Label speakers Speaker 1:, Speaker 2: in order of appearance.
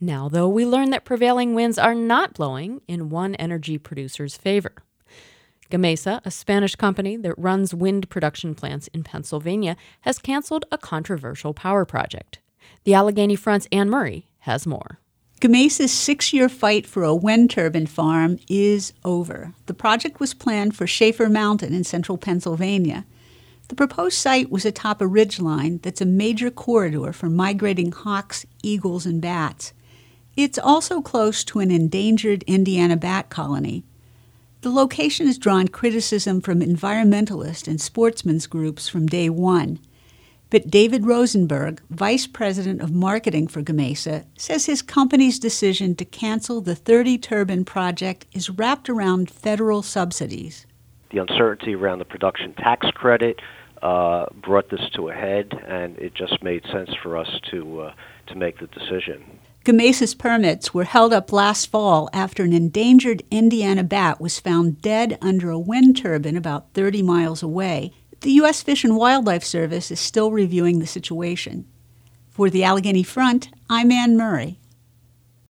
Speaker 1: Now, though, we learn that prevailing winds are not blowing in one energy producer's favor. Gamesa, a Spanish company that runs wind production plants in Pennsylvania, has canceled a controversial power project. The Allegheny Front's Anne Murray has more.
Speaker 2: Gamesa's 6-year fight for a wind turbine farm is over. The project was planned for Schaefer Mountain in central Pennsylvania. The proposed site was atop a ridgeline that's a major corridor for migrating hawks, eagles, and bats. It's also close to an endangered Indiana bat colony. The location has drawn criticism from environmentalist and sportsmen's groups from day one. But David Rosenberg, vice president of marketing for Gamesa, says his company's decision to cancel the 30-turbine project is wrapped around federal subsidies.
Speaker 3: The uncertainty around the production tax credit brought this to a head, and it just made sense for us to make the decision.
Speaker 2: Gamesa's permits were held up last fall after an endangered Indiana bat was found dead under a wind turbine about 30 miles away. The U.S. Fish and Wildlife Service is still reviewing the situation. For the Allegheny Front, I'm Anne Murray.